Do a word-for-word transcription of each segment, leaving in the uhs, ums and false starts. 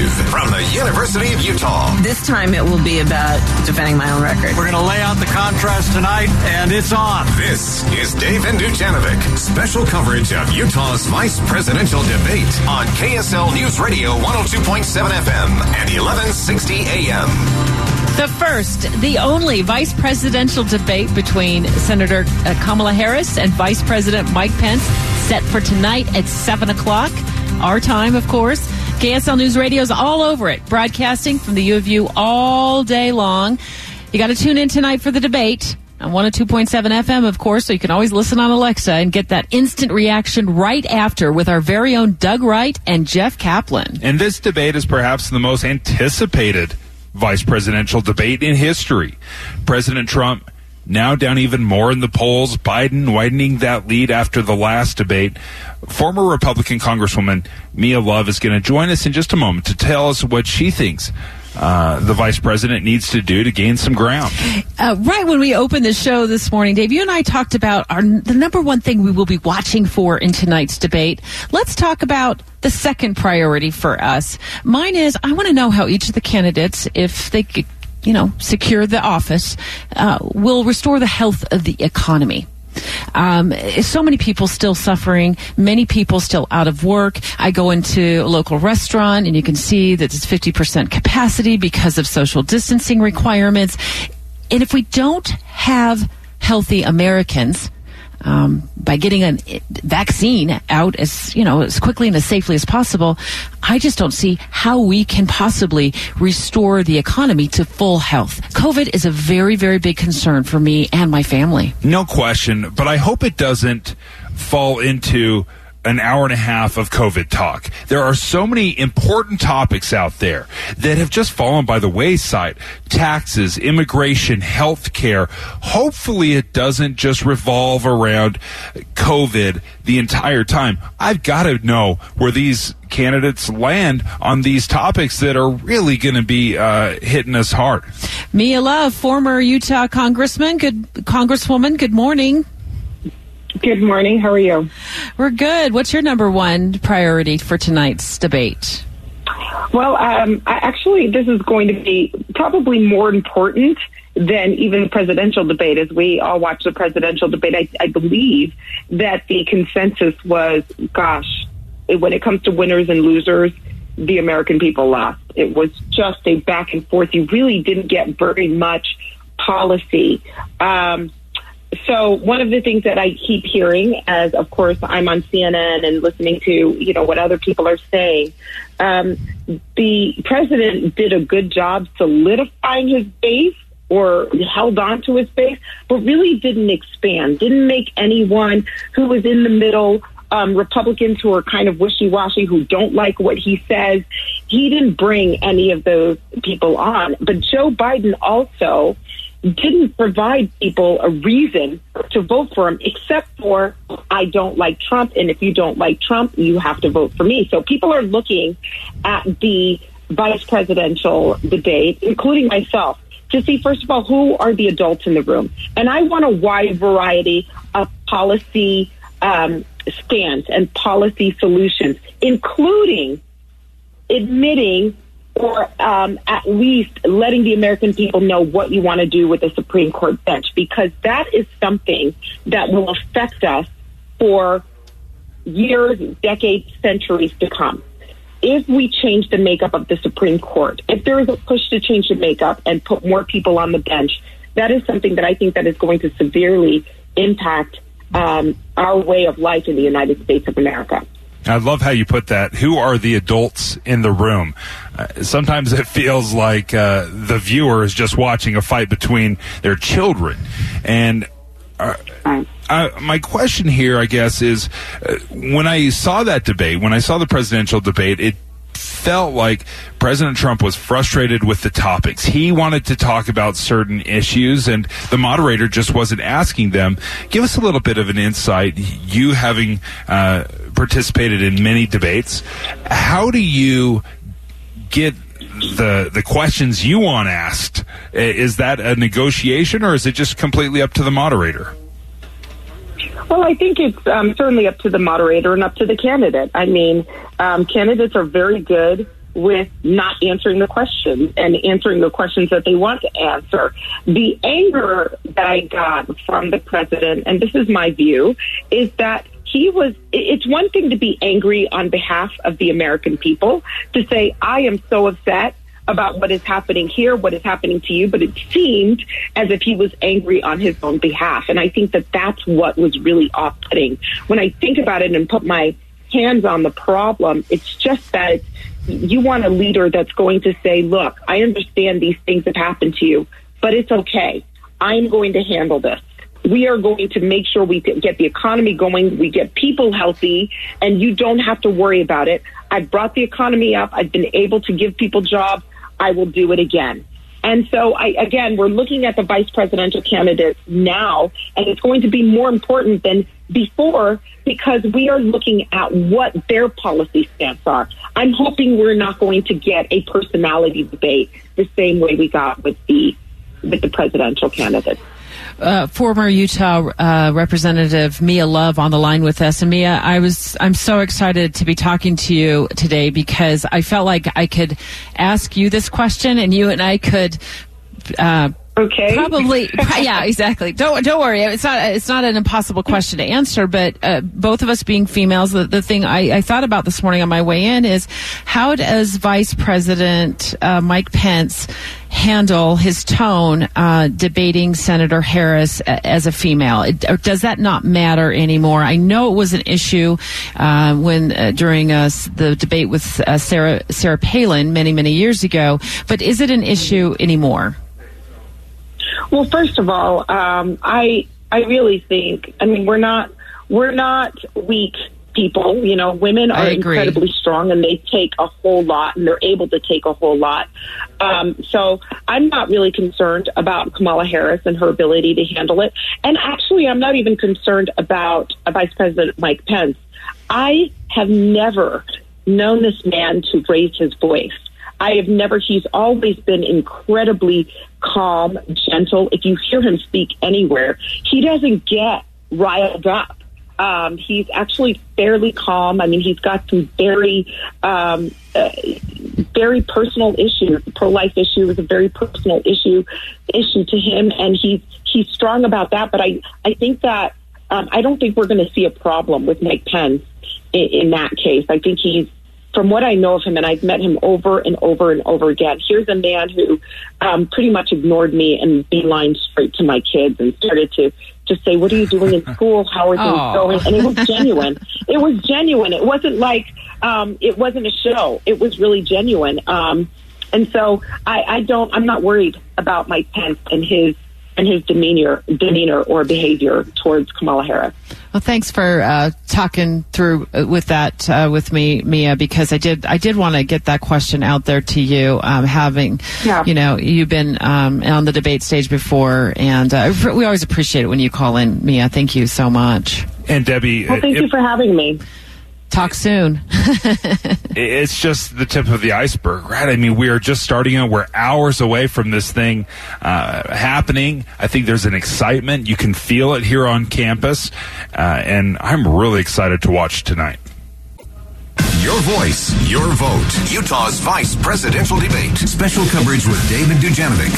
live from the University of Utah. This time it will be about defending my own record. We're going to lay out the contrast tonight, and it's on. This is David Dujanovic. Special coverage of Utah's vice presidential debate on K S L News Radio one oh two point seven F M and eleven sixty A M. The first, the only vice presidential debate between Senator Kamala Harris and Vice President Mike Pence, set for tonight at seven o'clock. Our time, of course. K S L News Radio is all over it, broadcasting from the U of U all day long. You got to tune in tonight for the debate on one oh two point seven F M, of course, so you can always listen on Alexa and get that instant reaction right after with our very own Doug Wright and Jeff Kaplan. And this debate is perhaps the most anticipated vice presidential debate in history. President Trump now down even more in the polls. Biden widening that lead after the last debate. Former Republican Congresswoman Mia Love is going to join us in just a moment to tell us what she thinks uh, the vice president needs to do to gain some ground. Uh, right when we opened the show this morning, Dave, you and I talked about our the number one thing we will be watching for in tonight's debate. Let's talk about the second priority for us. Mine is I want to know how each of the candidates, if they could, you know, secure the office, uh, will restore the health of the economy. Um, so many people still suffering, many people still out of work. I go into a local restaurant and you can see that it's fifty percent capacity because of social distancing requirements. And if we don't have healthy Americans, Um, by getting a vaccine out as, you know, as quickly and as safely as possible, I just don't see how we can possibly restore the economy to full health. COVID is a very, very big concern for me and my family. No question, but I hope it doesn't fall into an hour and a half of COVID talk. There are so many important topics out there that have just fallen by the wayside. Taxes, immigration, health care. Hopefully it doesn't just revolve around COVID the entire time. I've got to know where these candidates land on these topics that are really going to be uh, hitting us hard. Mia Love, former Utah congressman, good congresswoman, good morning. Good morning. How are you? We're good. What's your number one priority for tonight's debate? Well, um, I, actually, this is going to be probably more important than even the presidential debate. As we all watch the presidential debate, I, I believe that the consensus was, gosh, when it comes to winners and losers, the American people lost. It was just a back and forth. You really didn't get very much policy. Um So one of the things that I keep hearing, as of course I'm on C N N and listening to, you know, what other people are saying, um, the president did a good job solidifying his base or held on to his base, but really didn't expand, didn't make anyone who was in the middle, um, Republicans who are kind of wishy-washy, who don't like what he says. He didn't bring any of those people on. But Joe Biden also didn't provide people a reason to vote for him, except for, I don't like Trump, and if you don't like Trump, you have to vote for me. So people are looking at the vice presidential debate, including myself, to see, first of all, who are the adults in the room. And I want a wide variety of policy um, stands and policy solutions, including admitting or um, at least letting the American people know what you want to do with the Supreme Court bench, because that is something that will affect us for years, decades, centuries to come. If we change the makeup of the Supreme Court, if there is a push to change the makeup and put more people on the bench, that is something that I think that is going to severely impact um, our way of life in the United States of America. I love how you put that. Who are the adults in the room? Uh, sometimes it feels like uh, the viewer is just watching a fight between their children. And uh, I, my question here, I guess, is uh, when I saw that debate, when I saw the presidential debate, it felt like President Trump was frustrated with the topics. He wanted to talk about certain issues, and the moderator just wasn't asking them. Give us a little bit of an insight, you having uh, participated in many debates. How do you get the the questions you want asked? Is that a negotiation, or is it just completely up to the moderator? Well, I think it's um, certainly up to the moderator and up to the candidate. I mean, um, candidates are very good with not answering the questions and answering the questions that they want to answer. The anger that I got from the president, and this is my view, is that he was, it's one thing to be angry on behalf of the American people, to say, I am so upset about what is happening here, what is happening to you, but it seemed as if he was angry on his own behalf. And I think that that's what was really off-putting. When I think about it and put my hands on the problem, it's just that it's, you want a leader that's going to say, look, I understand these things have happened to you, but it's okay. I'm going to handle this. We are going to make sure we get the economy going, we get people healthy, and you don't have to worry about it. I've brought the economy up. I've been able to give people jobs. I will do it again. And so, I, again, we're looking at the vice presidential candidates now, and it's going to be more important than before because we are looking at what their policy stance are. I'm hoping we're not going to get a personality debate the same way we got with the with the presidential candidates. Uh, former Utah uh, Representative Mia Love on the line with us. And Mia, I was I'm so excited to be talking to you today because I felt like I could ask you this question and you and I could uh, okay probably yeah exactly don't don't worry, it's not it's not an impossible question to answer, but uh, both of us being females, the, the thing I, I thought about this morning on my way in is how does Vice President uh, Mike Pence handle his tone uh, debating Senator Harris as a female? It, or does that not matter anymore? I know it was an issue uh, when uh, during uh, the debate with uh, Sarah Sarah Palin many many years ago, but is it an issue anymore? Well, first of all, um, I I really think I mean we're not we're not weak people. You know, women are incredibly strong and they take a whole lot and they're able to take a whole lot. Um, so I'm not really concerned about Kamala Harris and her ability to handle it. And actually, I'm not even concerned about uh, Vice President Mike Pence. I have never known this man to raise his voice. I have never, he's always been incredibly calm, gentle. If you hear him speak anywhere, he doesn't get riled up. Um, he's actually fairly calm. I mean, he's got some very, um, uh, very personal issues. The pro-life issue is a very personal issue, issue to him, and he's he's strong about that. But I, I think that um, I don't think we're going to see a problem with Mike Pence in, in that case. I think he's, from what I know of him, and I've met him over and over and over again, here's a man who um, pretty much ignored me and beelined straight to my kids and started to just say, what are you doing in school? How are things oh. going? And it was genuine. It was genuine. It wasn't like, um, it wasn't a show. It was really genuine. Um, and so I, I don't, I'm not worried about Mike Pence and his and his demeanor, demeanor or behavior towards Kamala Harris. Well, thanks for uh, talking through with that uh, with me, Mia, because I did I did want to get that question out there to you. Um, having, yeah. you know, you've been um, on the debate stage before, and uh, we always appreciate it when you call in, Mia. Thank you so much. And Debbie, well, thank it, you for having me. Talk soon. It's just the tip of the iceberg, right? I mean, we are just starting out. We're hours away from this thing uh, happening. I think there's an excitement. You can feel it here on campus. Uh, and I'm really excited to watch tonight. Your voice, your vote. Utah's Vice Presidential Debate. Special coverage with David Dujanovic.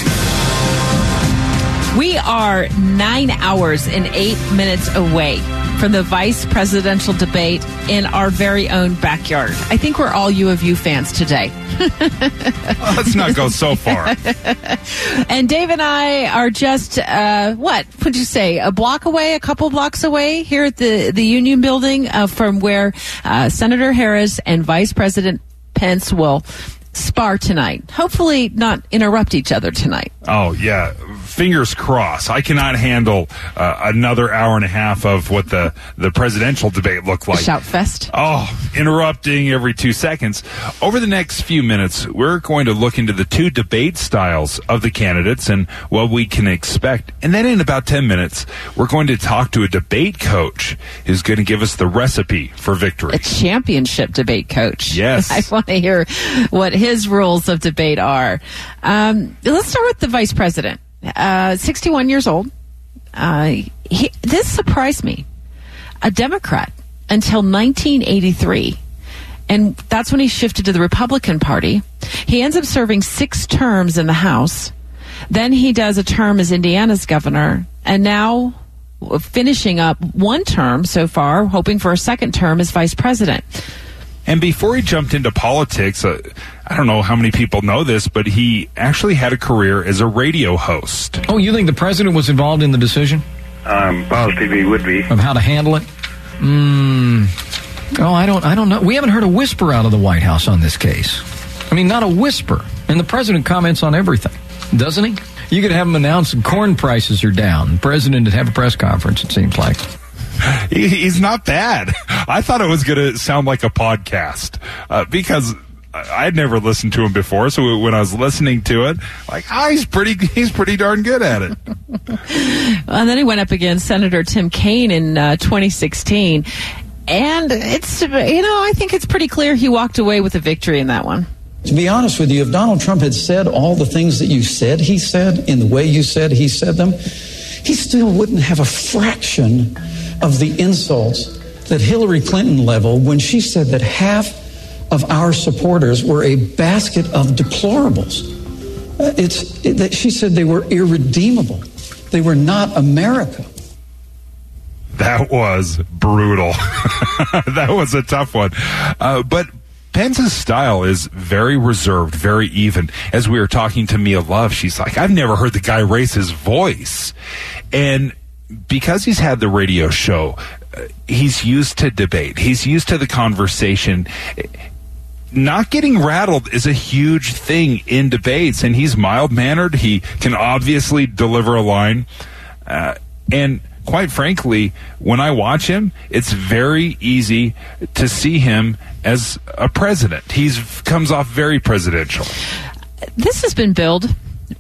We are nine hours and eight minutes away from the vice presidential debate in our very own backyard. I think we're all U of U fans today. Well, let's not go so far. And Dave and I are just, uh, what would you say, a block away, a couple blocks away here at the, the Union Building uh, from where uh, Senator Harris and Vice President Pence will spar tonight. Hopefully not interrupt each other tonight. Oh, yeah. Fingers crossed. I cannot handle uh, another hour and a half of what the, the presidential debate looked like. Shout fest. Oh, interrupting every two seconds. Over the next few minutes, we're going to look into the two debate styles of the candidates and what we can expect. And then in about ten minutes, we're going to talk to a debate coach who's going to give us the recipe for victory. A championship debate coach. Yes. I want to hear what his rules of debate are. Um, let's start with the vice president. Uh, sixty-one years old. Uh, he, this surprised me. A Democrat until nineteen eighty-three. And that's when he shifted to the Republican Party. He ends up serving six terms in the House. Then he does a term as Indiana's governor, and now finishing up one term so far, hoping for a second term as vice president. And before he jumped into politics, uh, I don't know how many people know this, but he actually had a career as a radio host. Oh, you think the president was involved in the decision? I'm positive he would be. Of how to handle it? Hmm. Oh, I don't I don't know. We haven't heard a whisper out of the White House on this case. I mean, not a whisper. And the president comments on everything, doesn't he? You could have him announce corn prices are down. The president would have a press conference, it seems like. He, he's not bad. I thought it was going to sound like a podcast uh, because I'd never listened to him before. So when I was listening to it, like, ah, he's pretty, he's pretty darn good at it. And then he went up against Senator Tim Kaine in uh, twenty sixteen. And it's, you know, I think it's pretty clear he walked away with a victory in that one. To be honest with you, if Donald Trump had said all the things that you said he said in the way you said he said them, he still wouldn't have a fraction of the insults that Hillary Clinton leveled when she said that half of our supporters were a basket of deplorables. It's it, she said they were irredeemable. They were not America. That was brutal. That was a tough one. Uh, but Pence's style is very reserved, very even. As we were talking to Mia Love, she's like, I've never heard the guy raise his voice. And because he's had the radio show, uh, he's used to debate. He's used to the conversation. Not getting rattled is a huge thing in debates, and he's mild-mannered. He can obviously deliver a line. Uh, and quite frankly, when I watch him, it's very easy to see him as a president. He's comes off very presidential. This has been billed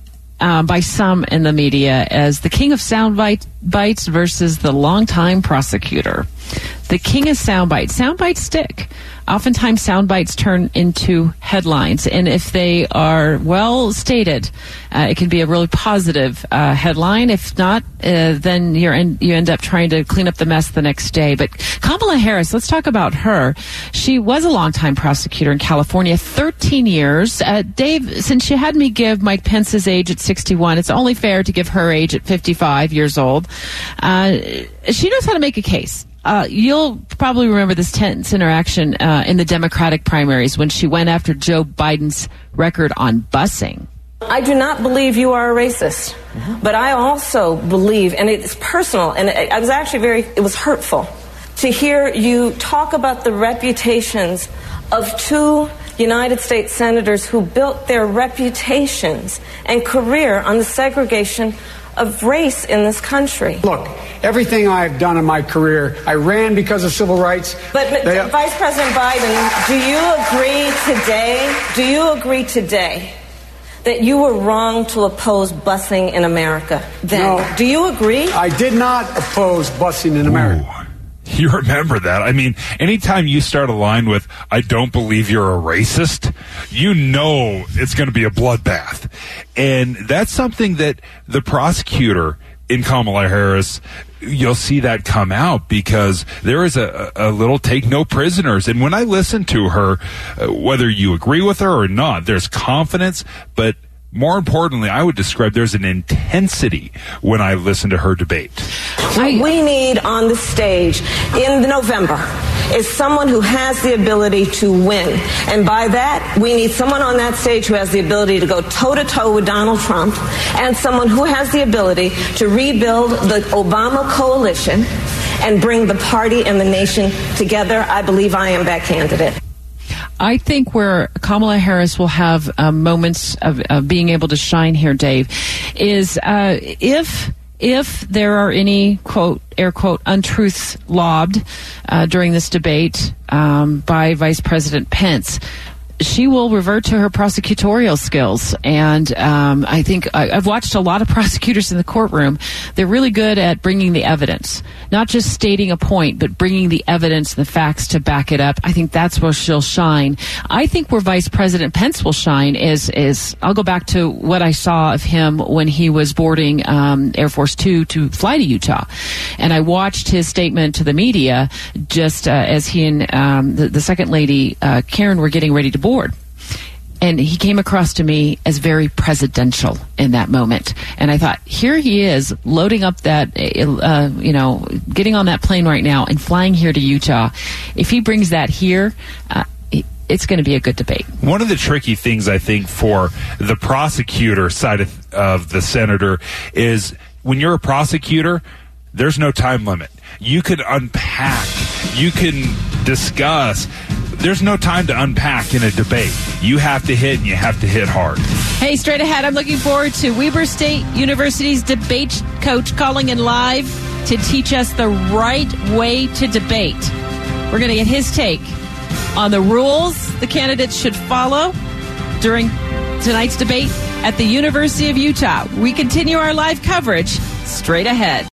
uh, by some in the media as the king of sound bites versus the longtime prosecutor. The king of sound bites. Sound bites stick. Oftentimes, sound bites turn into headlines, and if they are well stated, uh, it can be a really positive uh, headline. If not, uh, then you're in, you end up trying to clean up the mess the next day. But Kamala Harris, let's talk about her. She was a longtime prosecutor in California, thirteen years. Uh, Dave, since you had me give Mike Pence's age at sixty-one, it's only fair to give her age at fifty-five years old. Uh, she knows how to make a case. Uh, you'll probably remember this tense interaction uh, in the Democratic primaries when she went after Joe Biden's record on busing. I do not believe you are a racist, mm-hmm. but I also believe, and it's personal, and it, I was actually very, it was hurtful to hear you talk about the reputations of two United States senators who built their reputations and career on the segregation of race in this country. Look, everything I've done in my career, I ran because of civil rights. But, but they, Vice President Biden, do you agree today, do you agree today that you were wrong to oppose busing in America then? No, do you agree? I did not oppose busing in America. Ooh. You remember that. I mean, anytime you start a line with, I don't believe you're a racist, you know it's going to be a bloodbath. And that's something that the prosecutor in Kamala Harris, you'll see that come out because there is a, a little take no prisoners. And when I listen to her, uh, whether you agree with her or not, there's confidence, but more importantly, I would describe there's an intensity when I listen to her debate. What we need on the stage in November is someone who has the ability to win. And by that, we need someone on that stage who has the ability to go toe-to-toe with Donald Trump and someone who has the ability to rebuild the Obama coalition and bring the party and the nation together. I believe I am that candidate. I think where Kamala Harris will have uh, moments of, of being able to shine here, Dave, is uh, if if there are any, quote, air quote, untruths lobbed uh, during this debate um, by Vice President Pence, she will revert to her prosecutorial skills. And um, I think I, I've watched a lot of prosecutors in the courtroom. They're really good at bringing the evidence, not just stating a point, but bringing the evidence and the facts to back it up. I think that's where she'll shine. I think where Vice President Pence will shine is, is I'll go back to what I saw of him when he was boarding um, Air Force Two to fly to Utah. And I watched his statement to the media just uh, as he and um, the, the second lady, uh, Karen, were getting ready to board. Board. And he came across to me as very presidential in that moment. And I thought, here he is loading up that, uh, you know, getting on that plane right now and flying here to Utah. If he brings that here, uh, it's going to be a good debate. One of the tricky things, I think, for the prosecutor side of, of the senator is when you're a prosecutor, there's no time limit. You could unpack, you can discuss. There's no time to unpack in a debate. You have to hit, and you have to hit hard. Hey, straight ahead, I'm looking forward to Weber State University's debate coach calling in live to teach us the right way to debate. We're going to get his take on the rules the candidates should follow during tonight's debate at the University of Utah. We continue our live coverage straight ahead.